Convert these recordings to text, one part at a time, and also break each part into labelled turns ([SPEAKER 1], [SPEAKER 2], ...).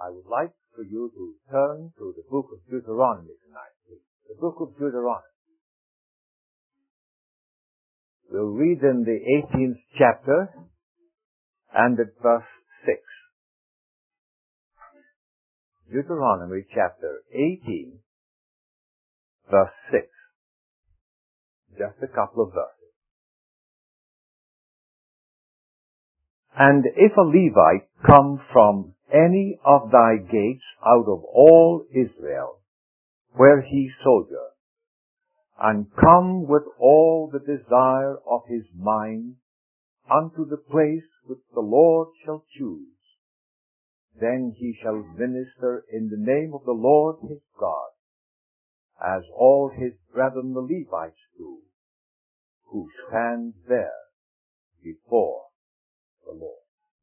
[SPEAKER 1] I would like for you to turn to the book of Deuteronomy tonight, please. The book of Deuteronomy. We'll read in the 18th chapter and at verse 6. Deuteronomy chapter 18, verse 6. Just a couple of verses. And if a Levite come from any of thy gates out of all Israel, where he sojourn, and come with all the desire of his mind unto the place which the Lord shall choose, then he shall minister in the name of the Lord his God, as all his brethren the Levites do, who stand there before the Lord.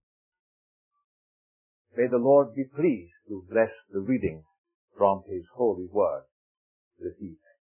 [SPEAKER 1] May the Lord be pleased to bless the reading from his holy word this evening.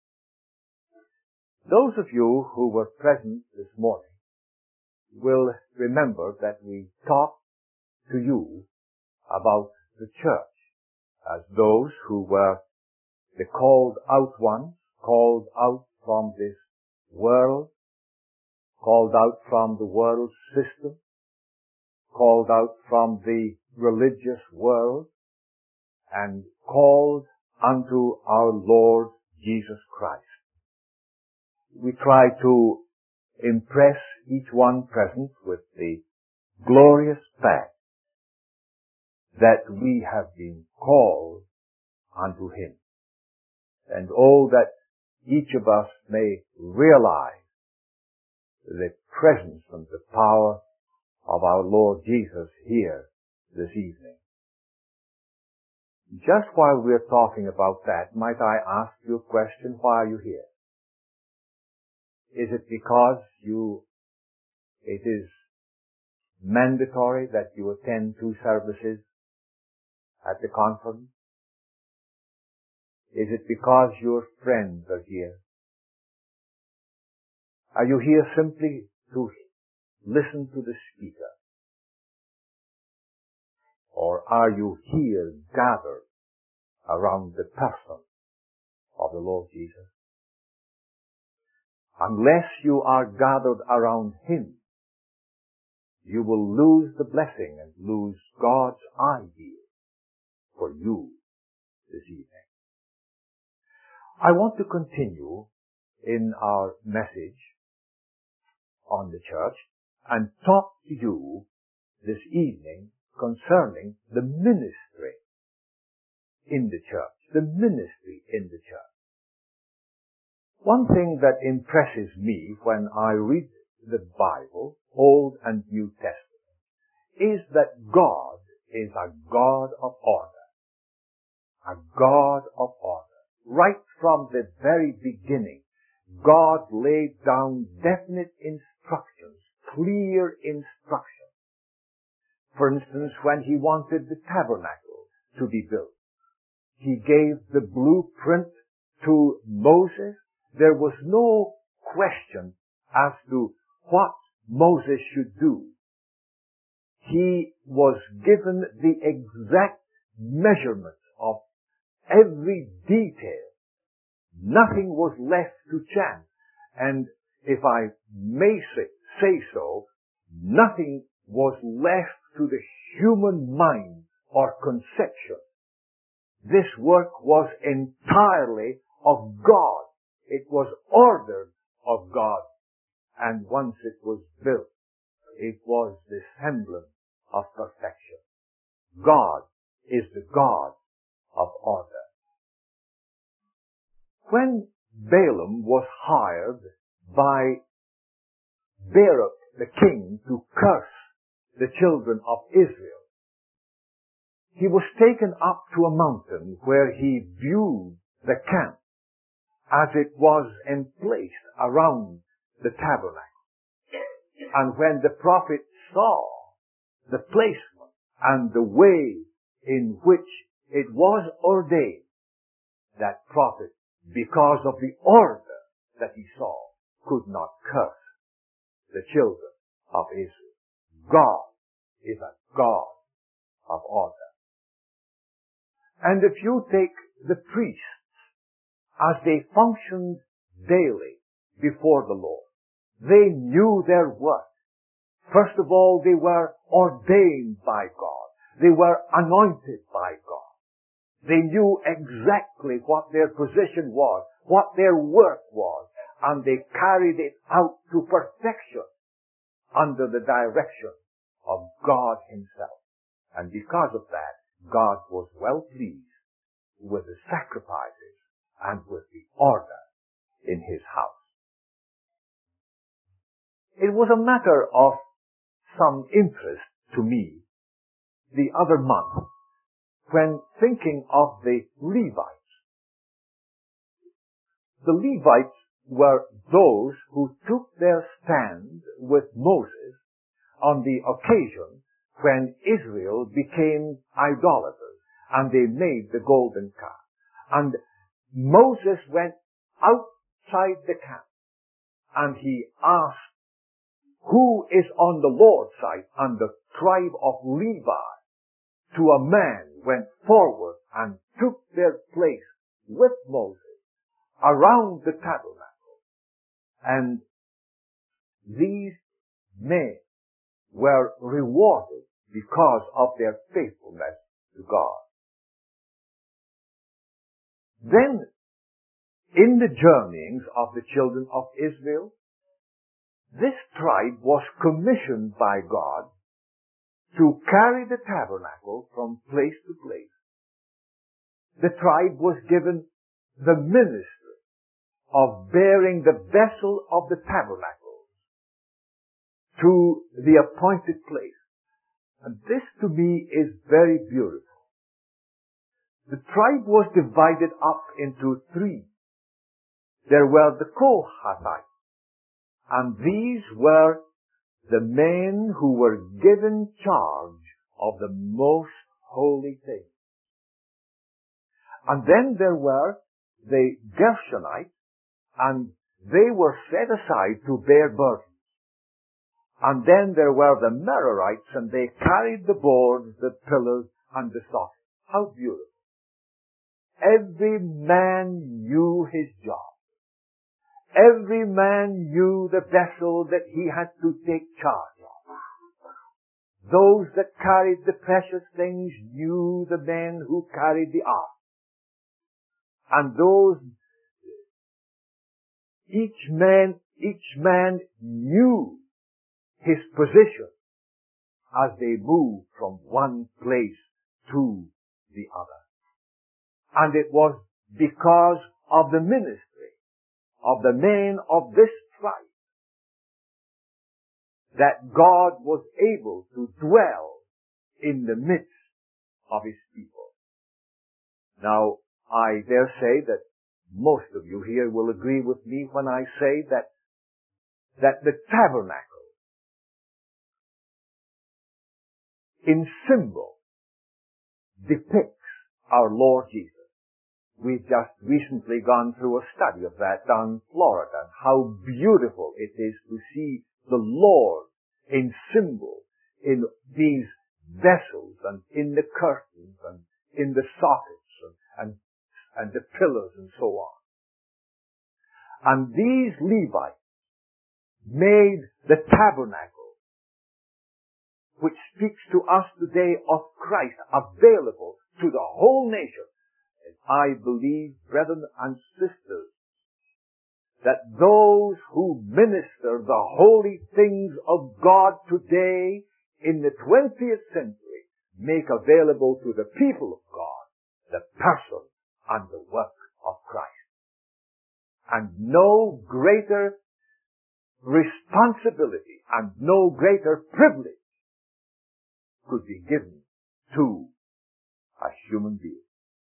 [SPEAKER 1] Those of you who were present this morning will remember that we talked to you about the church as those who were the called out ones, called out from this world, called out from the world system, called out from the religious world, and called unto our Lord Jesus Christ. We try to impress each one present with the glorious fact that we have been called unto Him. And oh, that each of us may realize the presence and the power of our Lord Jesus here this evening. Just while we're talking about that, might I ask you a question? Why are you here? Is it because it is mandatory that you attend 2 services at the conference? Is it because your friends are here? Are you here simply to listen to the speaker? Or are you here gathered around the person of the Lord Jesus? Unless you are gathered around Him, you will lose the blessing and lose God's idea for you this evening. I want to continue in our message on the church and talk to you this evening concerning the ministry in the church. The ministry in the church. One thing that impresses me when I read the Bible, Old and New Testament, is that God is a God of order. A God of order. Right from the very beginning, God laid down definite instructions, clear instructions. For instance, when He wanted the tabernacle to be built, He gave the blueprint to Moses. There was no question as to what Moses should do. He was given the exact measurements of every detail. Nothing was left to chance. And if I may say so, nothing was left to the human mind or conception. This work was entirely of God. It was ordered of God. And once it was built, it was the semblance of perfection. God is the God of order. When Balaam was hired by Barak the king to curse the children of Israel, he was taken up to a mountain where he viewed the camp as it was emplaced around the tabernacle. And when the prophet saw the placement and the way in which it was ordained, that prophet, because of the order that he saw, could not curse the children of Israel. God is a God of order. And if you take the priests as they functioned daily before the Lord, they knew their work. First of all, they were ordained by God. They were anointed by God. They knew exactly what their position was, what their work was, and they carried it out to perfection under the direction of God Himself. And because of that, God was well pleased with the sacrifices and with the order in His house. It was a matter of some interest to me the other month when thinking of the Levites. The Levites were those who took their stand with Moses on the occasion when Israel became idolaters and they made the golden calf. And Moses went outside the camp and he asked, who is on the Lord's side? And the tribe of Levi, to a man, went forward and took their place with Moses around the tabernacle. And these men were rewarded because of their faithfulness to God. Then, in the journeyings of the children of Israel, this tribe was commissioned by God to carry the tabernacle from place to place. The tribe was given the ministry of bearing the vessel of the tabernacle to the appointed place. And this to me is very beautiful. The tribe was divided up into three. There were the Kohathites, and these were the men who were given charge of the most holy things. And then there were the Gershonites, and they were set aside to bear burdens. And then there were the Merarites, and they carried the boards, the pillars, and the sockets. How beautiful. Every man knew his job. Every man knew the vessel that he had to take charge of. Those that carried the precious things knew the men who carried the ark. And those, each man knew his position as they moved from one place to the other. And it was because of the ministry of the men of this tribe that God was able to dwell in the midst of His people. Now, I dare say that most of you here will agree with me when I say that the tabernacle in symbol depicts our Lord Jesus. We've just recently gone through a study of that down in Florida, and how beautiful it is to see the Lord in symbol in these vessels and in the curtains and in the sockets and the pillars and so on. And these Levites made the tabernacle, which speaks to us today of Christ, available to the whole nation. I believe, brethren and sisters, that those who minister the holy things of God today in the 20th century make available to the people of God the person and the work of Christ. And no greater responsibility and no greater privilege could be given to a human being.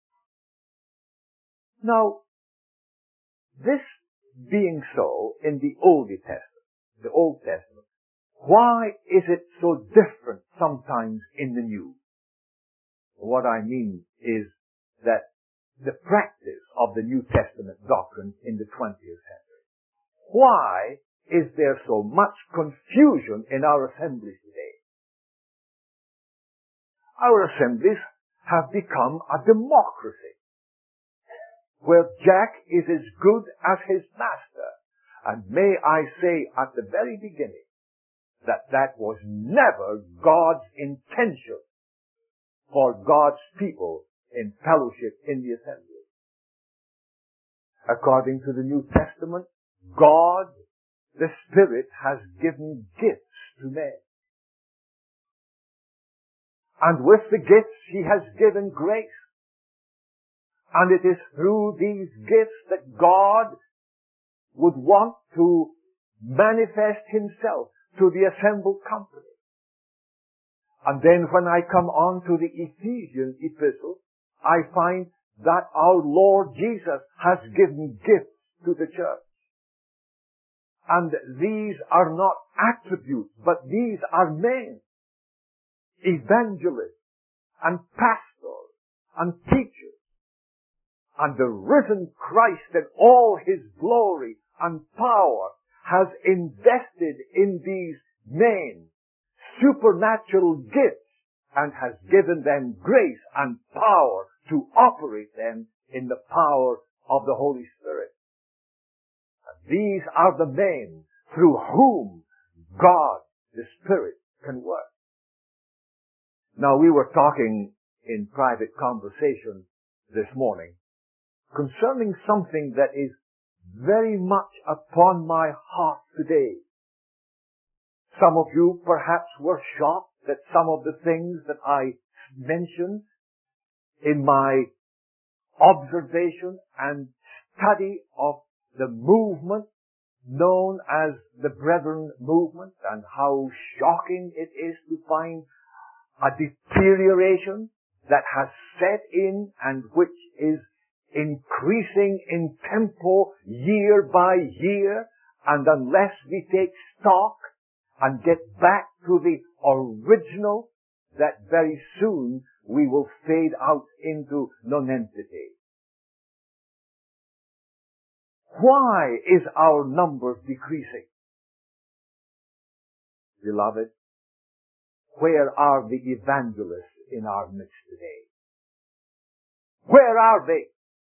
[SPEAKER 1] Now, this being so in the Old Testament, why is it so different sometimes in the New? What I mean is that the practice of the New Testament doctrine in the 20th century. Why is there so much confusion in our assemblies today? Our assemblies have become a democracy, where Jack is as good as his master. And may I say at the very beginning that that was never God's intention for God's people in fellowship in the assembly. According to the New Testament, God, the Spirit, has given gifts to men. And with the gifts, He has given grace. And it is through these gifts that God would want to manifest Himself to the assembled company. And then when I come on to the Ephesian epistle, I find that our Lord Jesus has given gifts to the church. And these are not attributes, but these are men, evangelists and pastors and teachers. And the risen Christ in all His glory and power has invested in these men supernatural gifts and has given them grace and power to operate them in the power of the Holy Spirit. And these are the men through whom God, the Spirit, can work. Now, we were talking in private conversation this morning concerning something that is very much upon my heart today. Some of you perhaps were shocked that some of the things that I mentioned in my observation and study of the movement known as the Brethren movement, and how shocking it is to find a deterioration that has set in and which is increasing in tempo year by year, and unless we take stock and get back to the original, that very soon we will fade out into nonentity. Why is our numbers decreasing? Beloved, where are the evangelists in our midst today? Where are they?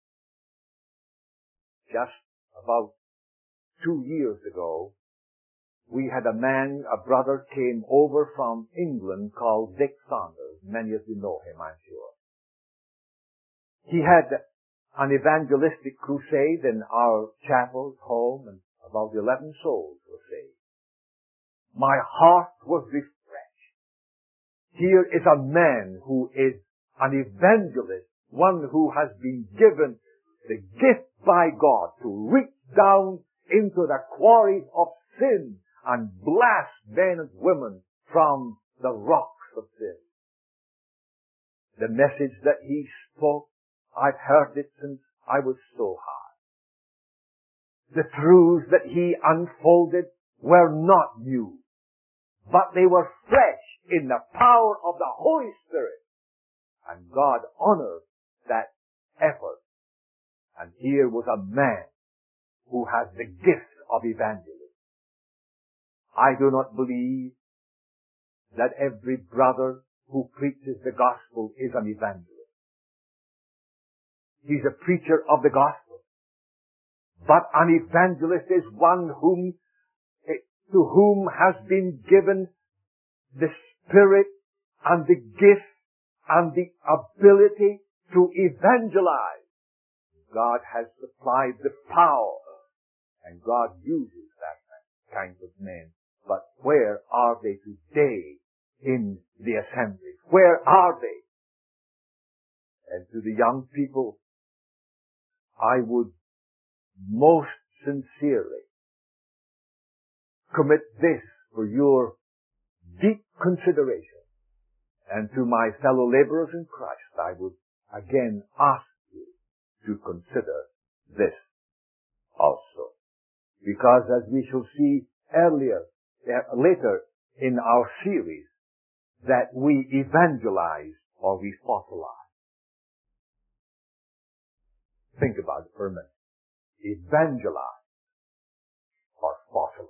[SPEAKER 1] Just about 2 years ago, we had a brother came over from England called Dick Saunders. Many of you know him, I'm sure. He had an evangelistic crusade in our chapel's home, and about 11 souls were saved. My heart was refreshed. Here is a man who is an evangelist, one who has been given the gift by God to reach down into the quarries of sin and blast men and women from the rocks of sin. The message that he spoke, I've heard it since I was so high. The truths that he unfolded were not new, but they were fresh in the power of the Holy Spirit. And God honored that effort. And here was a man who has the gift of evangelism. I do not believe that every brother who preaches the gospel is an evangelist. He's a preacher of the gospel. But an evangelist is one to whom has been given the spirit and the gift and the ability to evangelize. God has supplied the power, and God uses that kind of men. But where are they today in the assembly? Where are they? And to the young people, I would most sincerely commit this for your deep consideration. And to my fellow laborers in Christ, I would again ask you to consider this also. Because as we shall see later in our series, that we evangelize or we fossilize. Think about it for a minute. Evangelize or fossilize.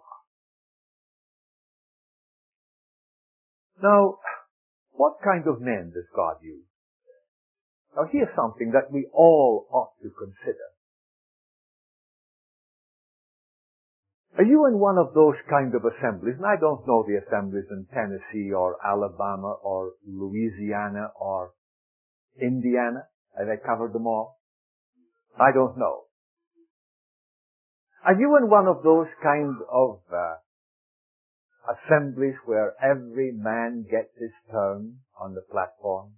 [SPEAKER 1] Now, what kind of men does God use? Now here's something that we all ought to consider. Are you in one of those kind of assemblies? And I don't know the assemblies in Tennessee or Alabama or Louisiana or Indiana. Have I covered them all? I don't know. Are you in one of those kind of assemblies where every man gets his turn on the platform?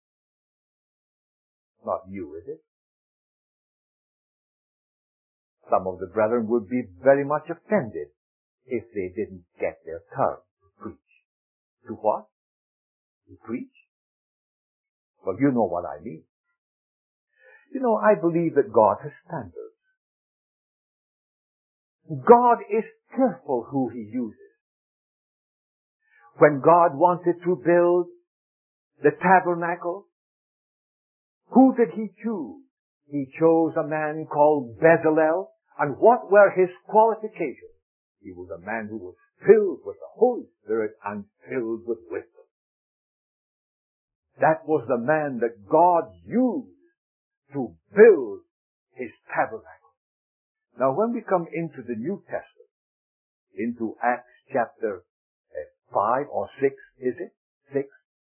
[SPEAKER 1] Not you, is it? Some of the brethren would be very much offended if they didn't get their turn to preach. To what? To preach? Well, you know what I mean. You know, I believe that God has standards. God is careful who He uses. When God wanted to build the tabernacle, who did He choose? He chose a man called Bezalel. And what were his qualifications? He was a man who was filled with the Holy Spirit and filled with wisdom. That was the man that God used to build His tabernacle. Now when we come into the New Testament, into Acts chapter 5 or 6, is it? 6.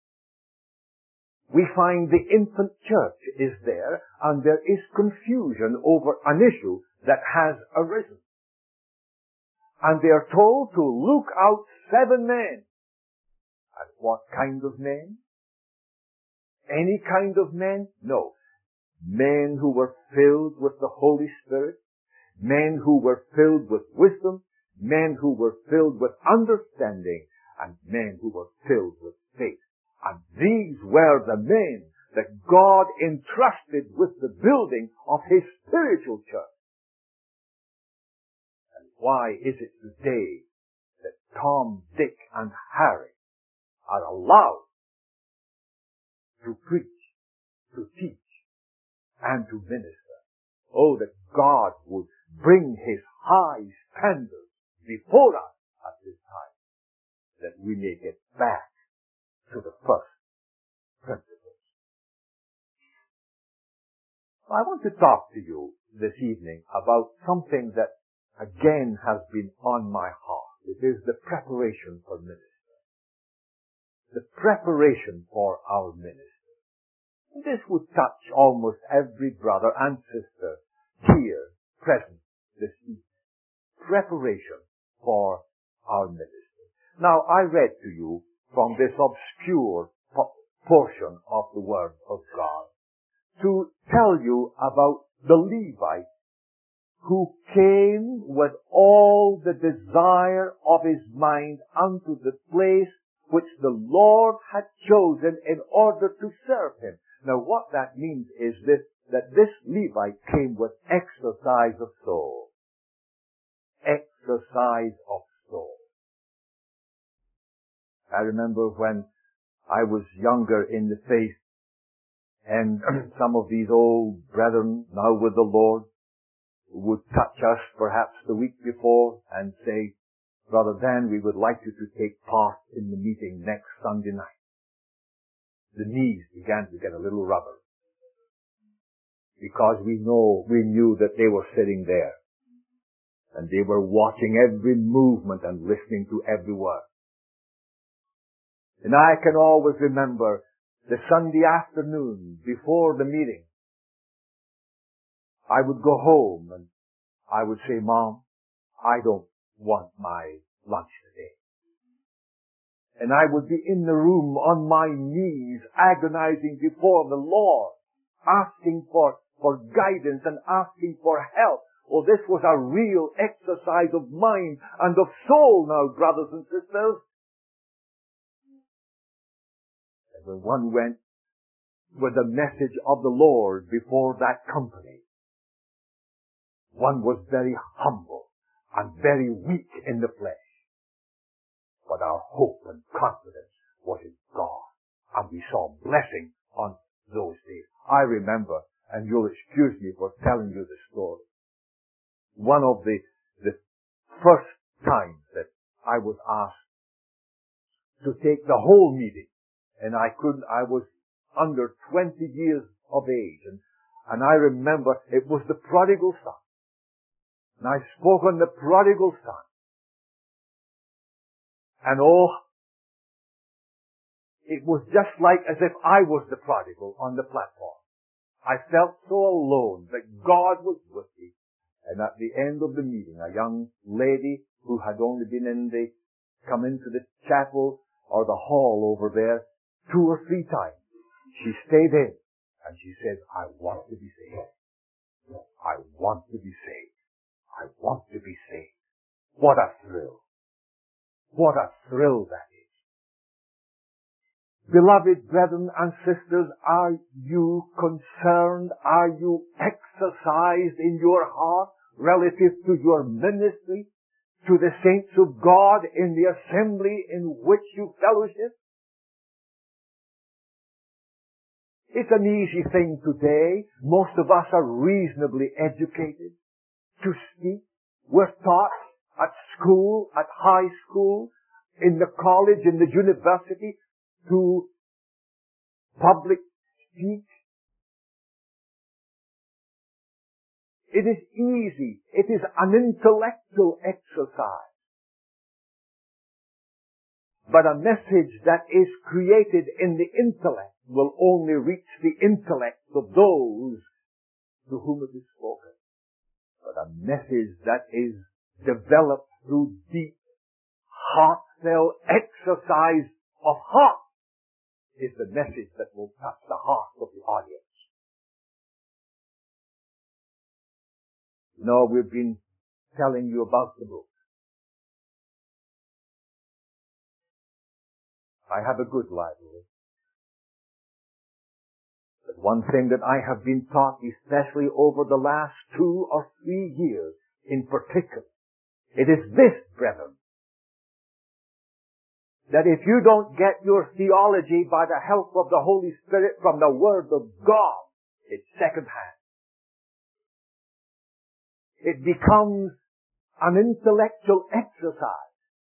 [SPEAKER 1] We find the infant church is there, and there is confusion over an issue that has arisen. And they are told to look out 7 men. And what kind of men? Any kind of men? No. Men who were filled with the Holy Spirit, men who were filled with wisdom, men who were filled with understanding, and men who were filled with faith. And these were the men that God entrusted with the building of His spiritual church. And why is it today that Tom, Dick, and Harry are allowed to preach, to teach, and to minister? Oh, that God would bring His high standards before us at this time, that we may get back to the first principles. I want to talk to you this evening about something that again has been on my heart. It is the preparation for ministry. The preparation for our ministry. This would touch almost every brother and sister here present this evening. Preparation for our ministry. Now I read to you from this obscure portion of the Word of God to tell you about the Levite who came with all the desire of his mind unto the place which the Lord had chosen in order to serve Him. Now what that means is this, that this Levite came with exercise of soul. Exercise of soul. I remember when I was younger in the faith, and some of these old brethren, now with the Lord, would touch us perhaps the week before and say, Brother Dan, we would like you to take part in the meeting next Sunday night. The knees began to get a little rubber, because we knew that they were sitting there, and they were watching every movement and listening to every word. And I can always remember the Sunday afternoon before the meeting. I would go home and I would say, Mom, I don't want my lunch today. And I would be in the room on my knees, agonizing before the Lord, asking for guidance and asking for help. Oh, this was a real exercise of mind and of soul now, brothers and sisters. When one went with the message of the Lord before that company, one was very humble and very weak in the flesh. But our hope and confidence was in God. And we saw blessing on those days. I remember, and you'll excuse me for telling you the story, one of the first times that I was asked to take the whole meeting. And I was under 20 years of age. And I remember it was the prodigal son. And I spoke on the prodigal son. And it was just like as if I was the prodigal on the platform. I felt so alone that God was with me. And at the end of the meeting, a young lady who had only come into the chapel or the hall over there 2 or 3 times, she stayed in and she said, I want to be saved. I want to be saved. I want to be saved. What a thrill. What a thrill that is. Beloved brethren and sisters, are you concerned? Are you exercised in your heart relative to your ministry, to the saints of God in the assembly in which you fellowship? It's an easy thing today. Most of us are reasonably educated to speak. We're taught at school, at high school, in the college, in the university, to public speak. It is easy. It is an intellectual exercise. But a message that is created in the intellect will only reach the intellect of those to whom it is spoken. But a message that is developed through deep, heartfelt exercise of heart is the message that will touch the heart of the audience. You know, we've been telling you about the book. I have a good library. But one thing that I have been taught, especially over the last 2 or 3 years in particular, it is this, brethren, that if you don't get your theology by the help of the Holy Spirit from the Word of God, it's second-hand. It becomes an intellectual exercise.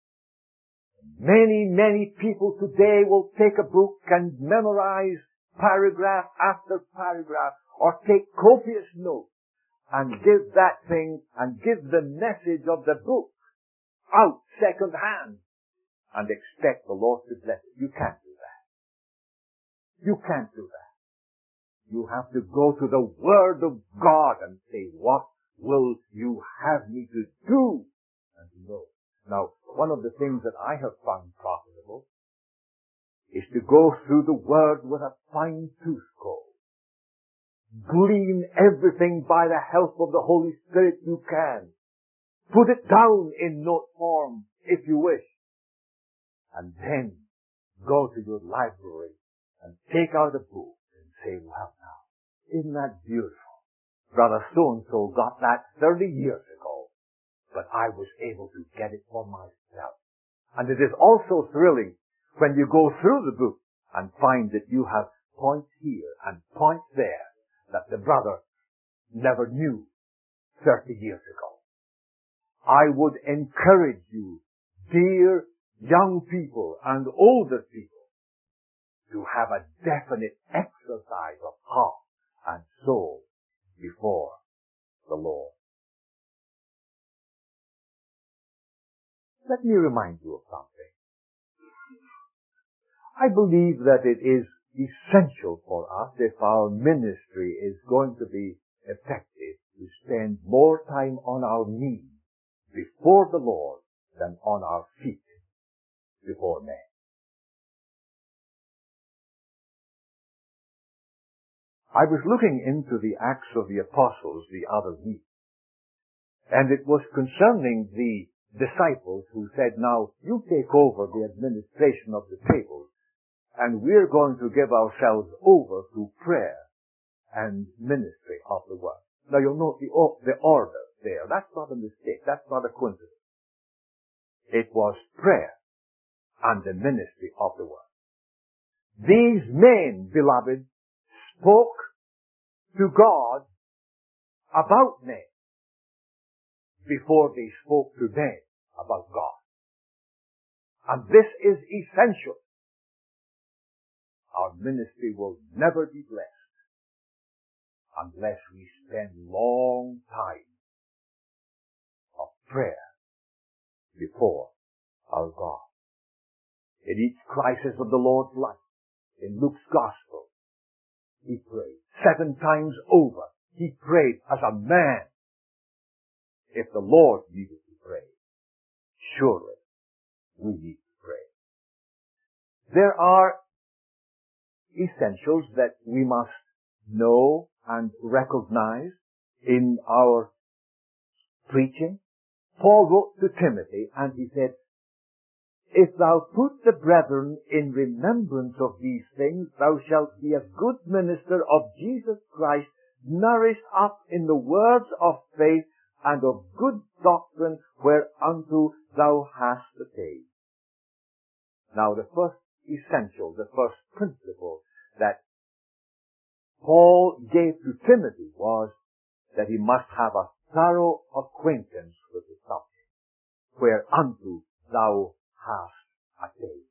[SPEAKER 1] Many people today will take a book and memorize paragraph after paragraph or take copious notes and give that thing and give the message of the book out second-hand and expect the Lord to bless it. You can't do that. You can't do that. You have to go to the Word of God and say, what will you have me to do? And to know. Now, one of the things that I have found profitable is to go through the Word with a fine-tooth comb. Glean everything by the help of the Holy Spirit you can. Put it down in note form if you wish. And then go to your library and take out a book and say, well now, isn't that beautiful? Brother so-and-so got that 30 years ago, but I was able to get it for myself. And it is also thrilling when you go through the book and find that you have points here and points there that the brother never knew 30 years ago. I would encourage you, dear young people and older people, to have a definite exercise of heart and soul before the Lord. Let me remind you of something. I believe that it is essential for us, if our ministry is going to be effective, to spend more time on our knees before the Lord than on our feet before men. I was looking into the Acts of the Apostles the other week, and it was concerning the disciples who said, now, you take over the administration of the tables, and we're going to give ourselves over to prayer and ministry of the word. Now, you'll note the order there. That's not a mistake. That's not a coincidence. It was prayer and the ministry of the word. These men, beloved, spoke to God about men before they spoke to men about God. And this is essential. our ministry will never be blessed unless we spend long time of prayer before our God. In each crisis of the Lord's life, in Luke's Gospel, he prayed 7 times over. He prayed as a man. If the Lord needed to pray, surely we need to pray. There are essentials that we must know and recognize in our preaching. Paul wrote to Timothy and he said, if thou put the brethren in remembrance of these things, thou shalt be a good minister of Jesus Christ, nourished up in the words of faith and of good doctrine whereunto thou hast attained. Now the first essential, the first principle that Paul gave to Timothy was that he must have a thorough acquaintance with the subject whereunto thou hast attained.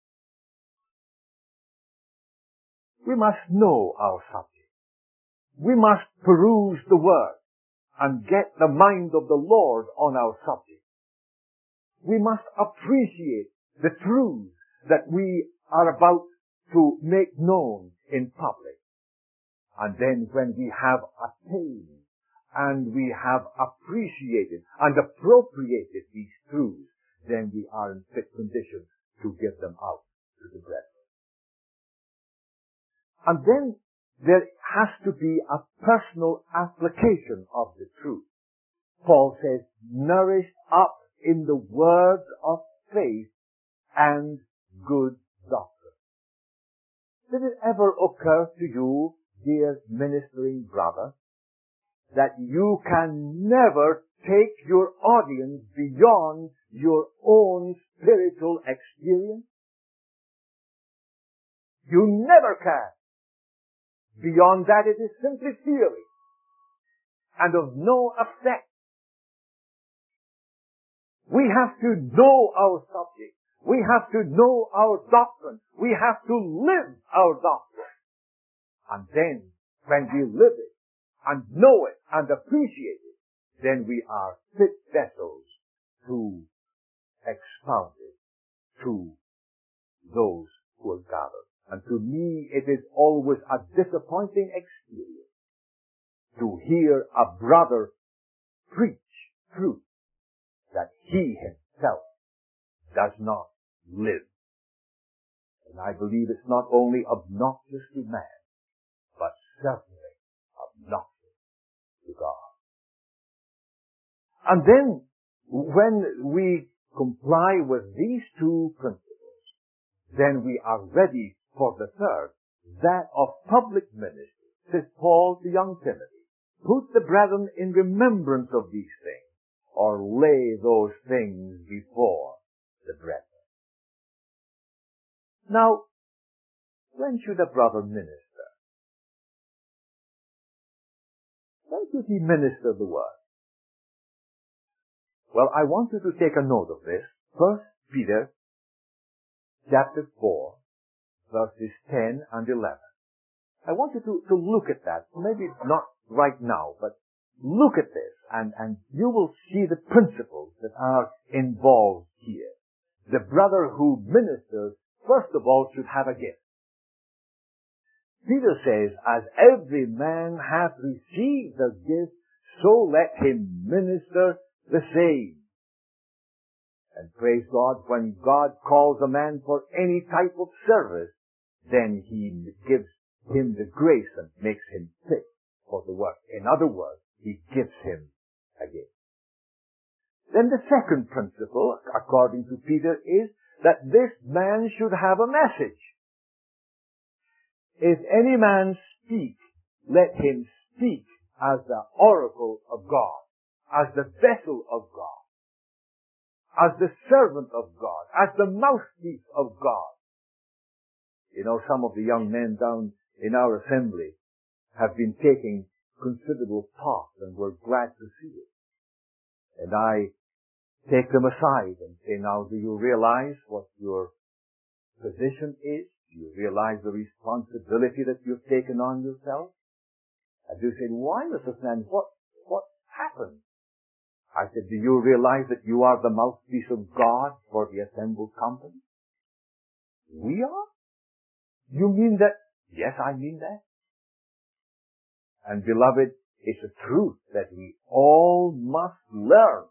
[SPEAKER 1] We must know our subject. We must peruse the Word and get the mind of the Lord on our subject. We must appreciate the truths that we are about to make known in public. And then when we have attained and we have appreciated and appropriated these truths, then we are in fit condition to give them out to the brethren. And then there has to be a personal application of the truth. Paul says, nourished up in the words of faith and good doctrine. Did it ever occur to you, dear ministering brother, that you can never take your audience beyond your own spiritual experience? You never can. Beyond that, it is simply theory and of no effect. We have to know our subject. We have to know our doctrine. We have to live our doctrine. And then, when we live it and know it and appreciate it, then we are fit vessels to expound it to those who are gathered. And to me, it is always a disappointing experience to hear a brother preach truth that he himself does not live. And I believe it's not only obnoxious to man, but certainly obnoxious to God. And then, when we comply with these 2 principles, then we are ready for the third, that of public ministry. Says Paul to young Timothy, put the brethren in remembrance of these things, or lay those things before the brethren. Now, when should a brother minister? When should he minister the word? Well, I want you to take a note of this. 1 Peter chapter 4, verses 10 and 11. I want you to look at that. Maybe not right now, but look at this and you will see the principles that are involved here. The brother who ministers, first of all, should have a gift. Peter says, as every man hath received a gift, so let him minister the same. And praise God, when God calls a man for any type of service, then he gives him the grace and makes him fit for the work. In other words, he gives him a gift. Then the second principle, according to Peter, is that this man should have a message. If any man speak, let him speak as the oracle of God, as the vessel of God, as the servant of God, as the mouthpiece of God. You know, some of the young men down in our assembly have been taking considerable thought, and we're glad to see it. And I take them aside and say, now, do you realize what your position is Do you realize the responsibility that you've taken on yourself? And you say, why, Mr. Sand, what happened? I said, do you realize that you are the mouthpiece of God for the assembled company? We are? You mean that? Yes, I mean that. And beloved, it's a truth that we all must learn.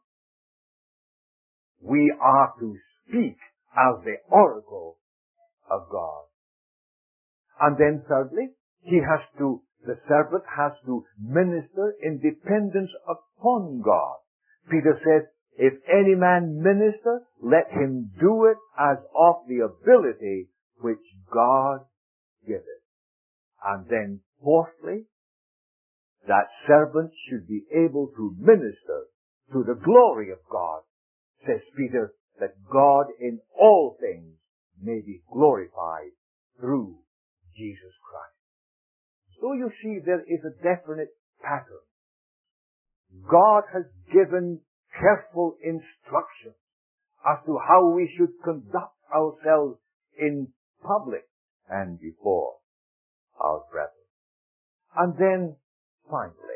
[SPEAKER 1] We are to speak as the oracle of God. And then thirdly, the servant has to minister in dependence upon God. Peter says, if any man minister, let him do it as of the ability which God giveth. And then fourthly, that servant should be able to minister to the glory of God, says Peter, that God in all things may be glorified through Jesus Christ. So you see, there is a definite pattern. God has given careful instructions as to how we should conduct ourselves in public and before our brethren. And then, finally,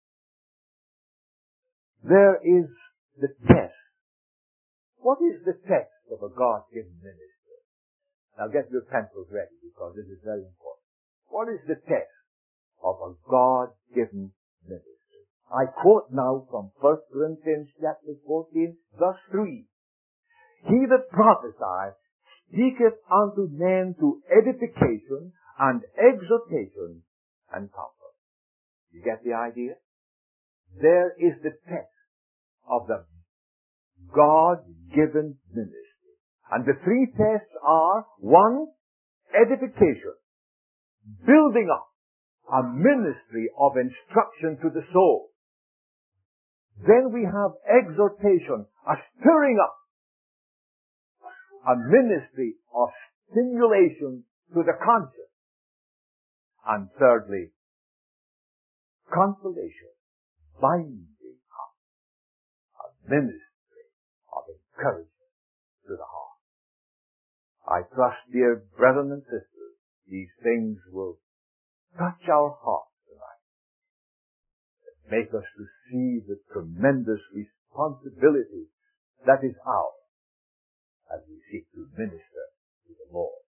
[SPEAKER 1] there is the test. What is the test of a God-given minister? Now get your pencils ready, because this is very important. What is the test of a God-given minister? I quote now from 1 Corinthians chapter 14, verse 3. He that prophesieth speaketh unto men to edification and exhortation and comfort. You get the idea? There is the test of the God-given ministry. And the three tests are, 1, edification, building up a ministry of instruction to the soul. Then we have exhortation, a stirring up, a ministry of stimulation to the conscience. And thirdly, consolation, binding up, a ministry of encouragement to the heart. I trust, dear brethren and sisters, these things will touch our hearts tonight, and make us to see the tremendous responsibility that is ours as we seek to minister to the Lord.